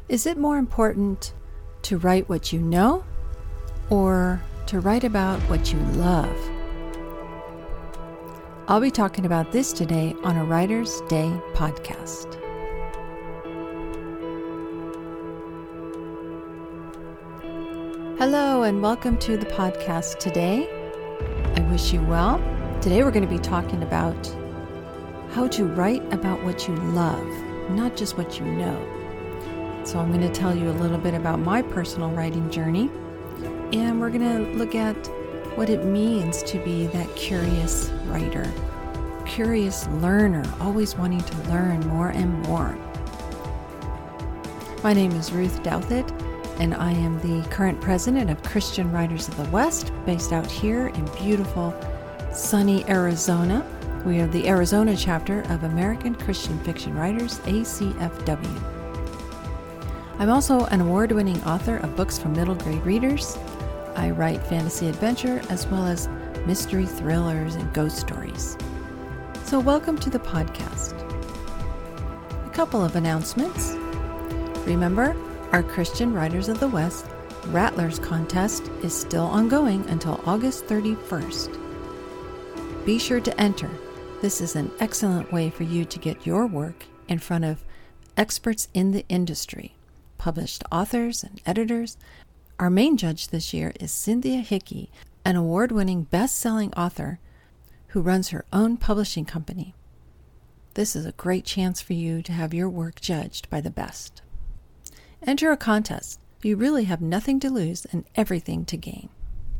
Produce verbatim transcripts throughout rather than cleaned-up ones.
Is it more important to write what you know or to write about what you love? I'll be talking about this today on a Writer's Day podcast. Hello and welcome to the podcast today. I wish you well. Today we're going to be talking about how to write about what you love, not just what you know. So I'm going to tell you a little bit about my personal writing journey, and we're going to look at what it means to be that curious writer, curious learner, always wanting to learn more and more. My name is Ruth Douthit, and I am the current president of Christian Writers of the West, based out here in beautiful, sunny Arizona. We are the Arizona chapter of American Christian Fiction Writers, A C F W. I'm also an award-winning author of books for middle grade readers. I write fantasy adventure as well as mystery thrillers and ghost stories. So welcome to the podcast. A couple of announcements. Remember, our Christian Writers of the West Rattlers contest is still ongoing until August thirty-first. Be sure to enter. This is an excellent way for you to get your work in front of experts in the industry, published authors and editors. Our main judge this year is Cynthia Hickey, an award-winning best-selling author who runs her own publishing company. This is a great chance for you to have your work judged by the best. Enter a contest. You really have nothing to lose and everything to gain.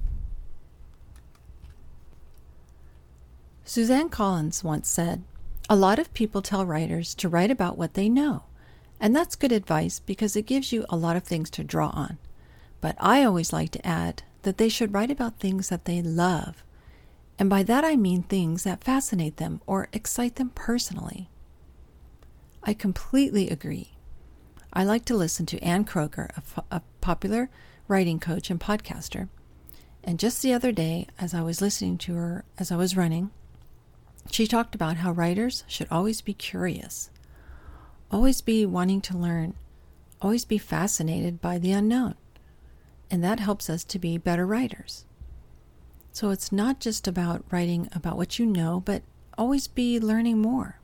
Suzanne Collins once said, "A lot of people tell writers to write about what they know. And that's good advice because it gives you a lot of things to draw on. But I always like to add that they should write about things that they love. And by that I mean things that fascinate them or excite them personally." I completely agree. I like to listen to Ann Kroger, a, f- a popular writing coach and podcaster. And just the other day, as I was listening to her as I was running, she talked about how writers should always be curious. Always be wanting to learn, always be fascinated by the unknown, and that helps us to be better writers. So it's not just about writing about what you know, but always be learning more.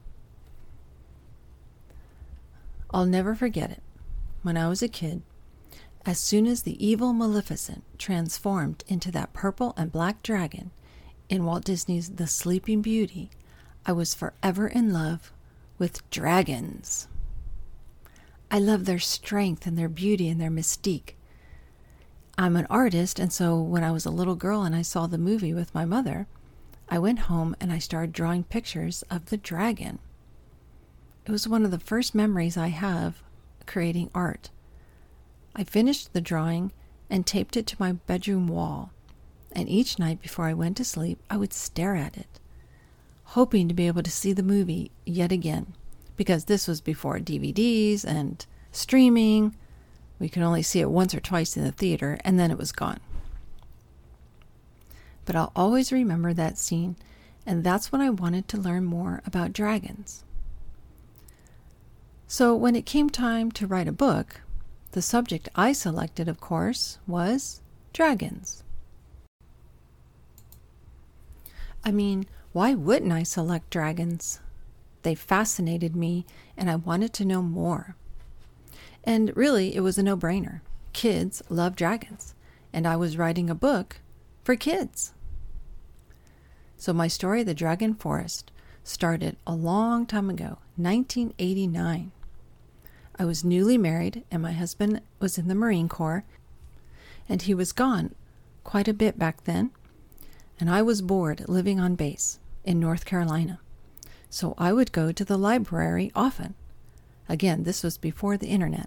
I'll never forget it. When I was a kid, as soon as the evil Maleficent transformed into that purple and black dragon in Walt Disney's The Sleeping Beauty, I was forever in love with dragons. I love their strength and their beauty and their mystique. I'm an artist, and so when I was a little girl and I saw the movie with my mother, I went home and I started drawing pictures of the dragon. It was one of the first memories I have creating art. I finished the drawing and taped it to my bedroom wall, and each night before I went to sleep, I would stare at it, hoping to be able to see the movie yet again. Because this was before D V Ds and streaming. We could only see it once or twice in the theater, and then it was gone. But I'll always remember that scene, and that's when I wanted to learn more about dragons. So when it came time to write a book, the subject I selected, of course, was dragons. I mean, why wouldn't I select dragons? They fascinated me, and I wanted to know more. And really, it was a no-brainer. Kids love dragons, and I was writing a book for kids. So my story, The Dragon Forest, started a long time ago, nineteen eighty-nine. I was newly married, and my husband was in the Marine Corps, and he was gone quite a bit back then, and I was bored living on base in North Carolina. So I would go to the library often. Again, this was before the internet.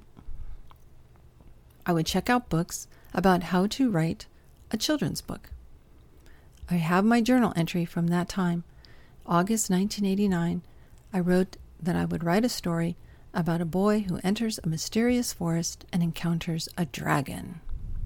I would check out books about how to write a children's book. I have my journal entry from that time. August nineteen eighty-nine, I wrote that I would write a story about a boy who enters a mysterious forest and encounters a dragon.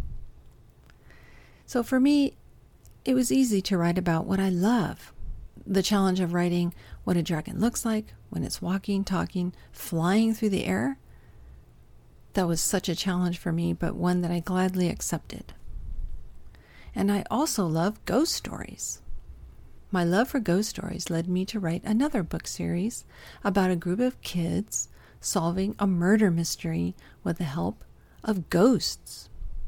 So for me, it was easy to write about what I love. The challenge of writing what a dragon looks like when it's walking, talking, flying through the air, That was such a challenge for me, but one that I gladly accepted. And I also love ghost stories. My love for ghost stories led me to write another book series about a group of kids solving a murder mystery with the help of ghosts.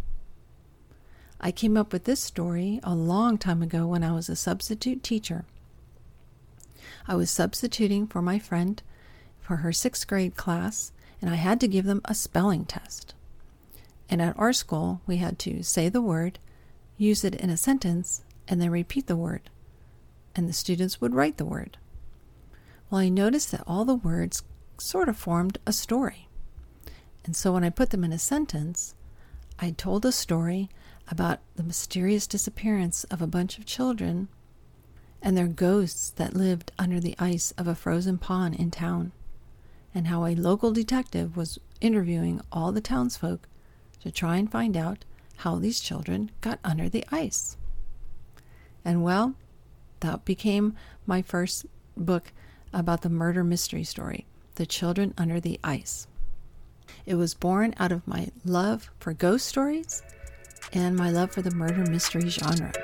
I came up with this story a long time ago when I was a substitute teacher. I was substituting for my friend for her sixth grade class, and I had to give them a spelling test. And at our school, we had to say the word, use it in a sentence, and then repeat the word. And the students would write the word. Well, I noticed that all the words sort of formed a story. And so when I put them in a sentence, I told a story about the mysterious disappearance of a bunch of children and their ghosts that lived under the ice of a frozen pond in town, and how a local detective was interviewing all the townsfolk to try and find out how these children got under the ice. And well, that became my first book about the murder mystery story, The Children Under the Ice. It was born out of my love for ghost stories and my love for the murder mystery genre.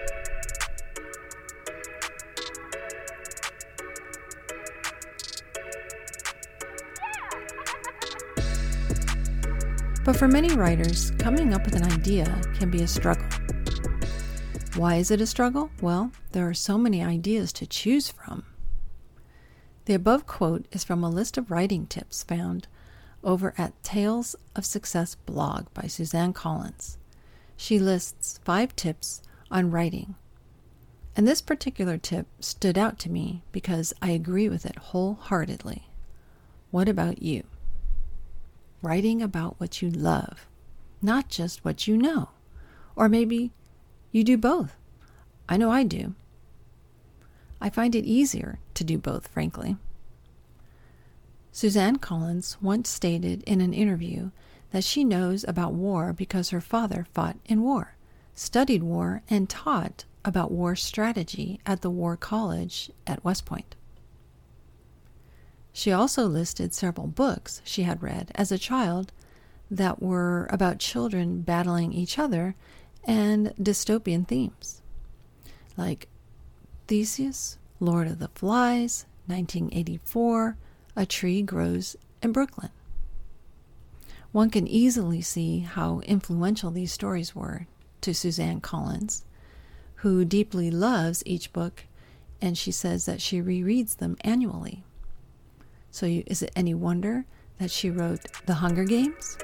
But for many writers, coming up with an idea can be a struggle. Why is it a struggle? Well, there are so many ideas to choose from. The above quote is from a list of writing tips found over at Tales of Success blog by Suzanne Collins. She lists five tips on writing. And this particular tip stood out to me because I agree with it wholeheartedly. What about you? Writing about what you love, not just what you know. Or maybe you do both. I know I do. I find it easier to do both, frankly. Suzanne Collins once stated in an interview that she knows about war because her father fought in war, studied war, and taught about war strategy at the War College at West Point. She also listed several books she had read as a child that were about children battling each other and dystopian themes, like Theseus, Lord of the Flies, nineteen eighty-four, A Tree Grows in Brooklyn. One can easily see how influential these stories were to Suzanne Collins, who deeply loves each book, and she says that she rereads them annually. So you, is it any wonder that she wrote The Hunger Games?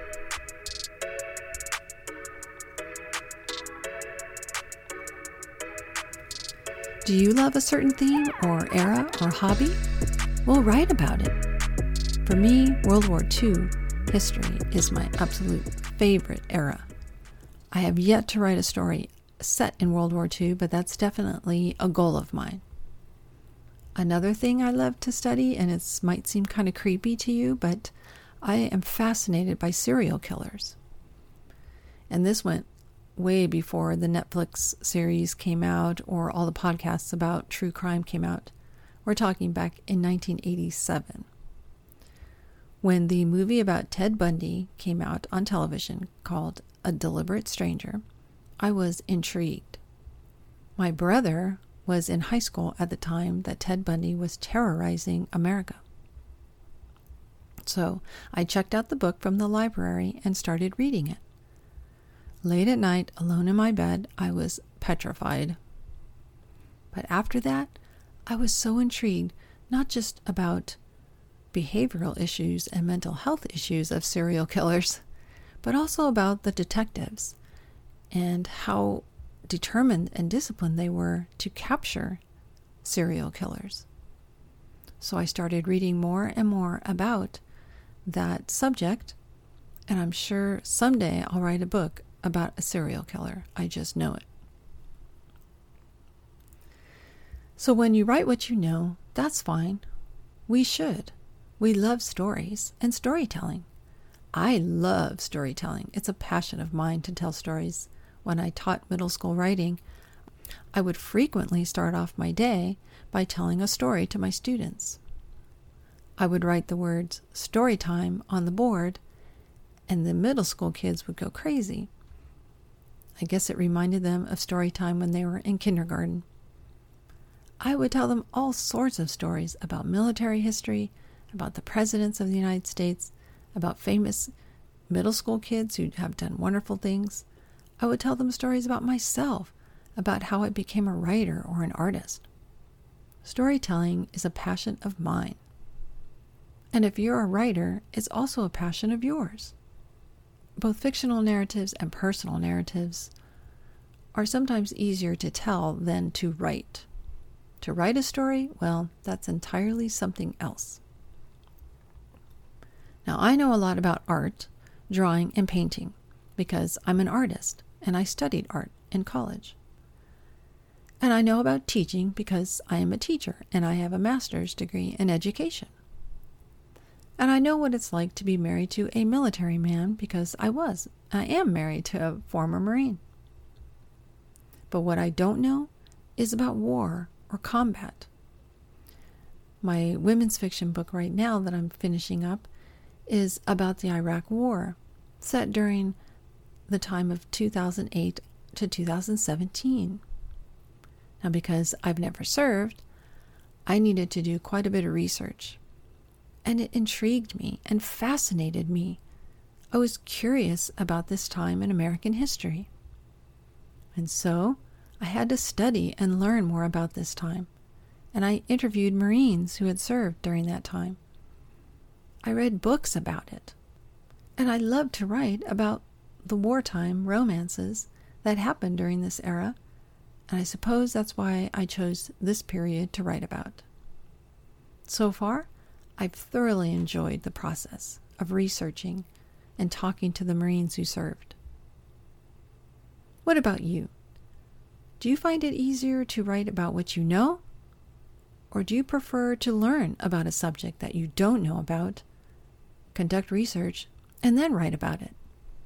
Do you love a certain theme or era or hobby? Well, write about it. For me, World War Two history is my absolute favorite era. I have yet to write a story set in World War Two, but that's definitely a goal of mine. Another thing I love to study, and it might seem kind of creepy to you, but I am fascinated by serial killers. And this went way before the Netflix series came out or all the podcasts about true crime came out. We're talking back in nineteen eighty-seven. When the movie about Ted Bundy came out on television called A Deliberate Stranger, I was intrigued. My brother was in high school at the time that Ted Bundy was terrorizing America. So I checked out the book from the library and started reading it. Late at night, alone in my bed, I was petrified. But after that, I was so intrigued, not just about behavioral issues and mental health issues of serial killers, but also about the detectives and how determined and disciplined they were to capture serial killers. So I started reading more and more about that subject, and I'm sure someday I'll write a book about a serial killer. I just know it. So when you write what you know, that's fine. We should. We love stories and storytelling. I love storytelling. It's a passion of mine to tell stories. When I taught middle school writing, I would frequently start off my day by telling a story to my students. I would write the words story time on the board, and the middle school kids would go crazy. I guess it reminded them of story time when they were in kindergarten. I would tell them all sorts of stories about military history, about the presidents of the United States, about famous middle school kids who have done wonderful things. I would tell them stories about myself, about how I became a writer or an artist. Storytelling is a passion of mine. And if you're a writer, it's also a passion of yours. Both fictional narratives and personal narratives are sometimes easier to tell than to write. To write a story, well, that's entirely something else. Now, I know a lot about art, drawing, and painting because I'm an artist and I studied art in college. And I know about teaching because I am a teacher and I have a master's degree in education. And I know what it's like to be married to a military man because I was, I am married to a former Marine. But what I don't know is about war or combat. My women's fiction book right now that I'm finishing up is about the Iraq War, set during the time of two thousand eight to two thousand seventeen. Now, because I've never served, I needed to do quite a bit of research. And it intrigued me and fascinated me. I was curious about this time in American history. And so I had to study and learn more about this time. And I interviewed Marines who had served during that time. I read books about it. And I loved to write about the wartime romances that happened during this era. And I suppose that's why I chose this period to write about. So far, I've thoroughly enjoyed the process of researching and talking to the Marines who served. What about you? Do you find it easier to write about what you know? Or do you prefer to learn about a subject that you don't know about, conduct research, and then write about it?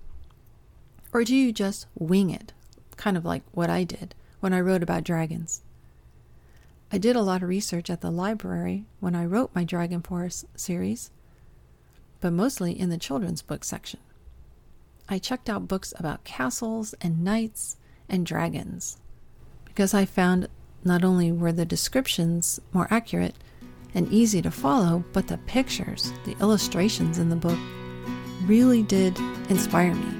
Or do you just wing it, kind of like what I did when I wrote about dragons? I did a lot of research at the library when I wrote my Dragon Force series, but mostly in the children's book section. I checked out books about castles and knights and dragons because I found not only were the descriptions more accurate and easy to follow, but the pictures, the illustrations in the book really did inspire me.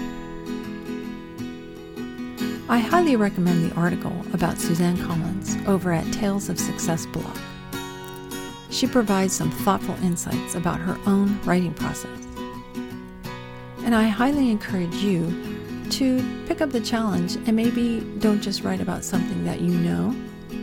I highly recommend the article about Suzanne Collins over at Tales of Success blog. She provides some thoughtful insights about her own writing process. And I highly encourage you to pick up the challenge and maybe don't just write about something that you know.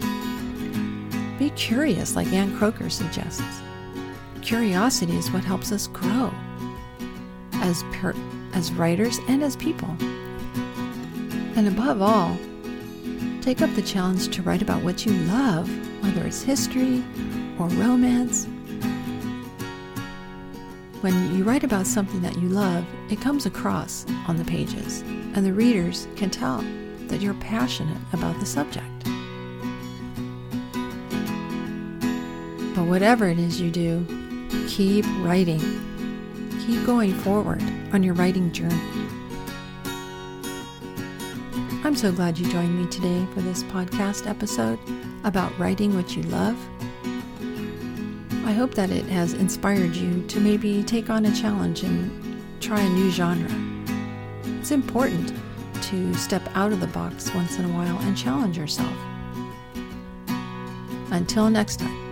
Be curious, like Ann Croker suggests. Curiosity is what helps us grow as per- as writers and as people. And above all, take up the challenge to write about what you love, whether it's history or romance. When you write about something that you love, it comes across on the pages, and the readers can tell that you're passionate about the subject. But whatever it is you do, keep writing. Keep going forward on your writing journey. I'm so glad you joined me today for this podcast episode about writing what you love. I hope that it has inspired you to maybe take on a challenge and try a new genre. It's important to step out of the box once in a while and challenge yourself. Until next time.